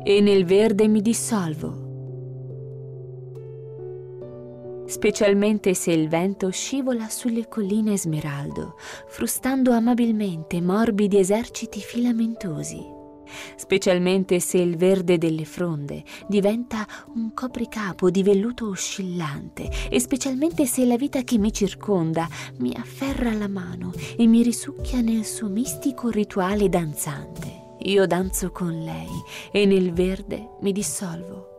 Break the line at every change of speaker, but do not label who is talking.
e nel verde mi dissolvo. Specialmente se il vento scivola sulle colline smeraldo, frustando amabilmente morbidi eserciti filamentosi. Specialmente se il verde delle fronde diventa un copricapo di velluto oscillante, e specialmente se la vita che mi circonda mi afferra la mano e mi risucchia nel suo mistico rituale danzante. Io danzo con lei e nel verde mi dissolvo.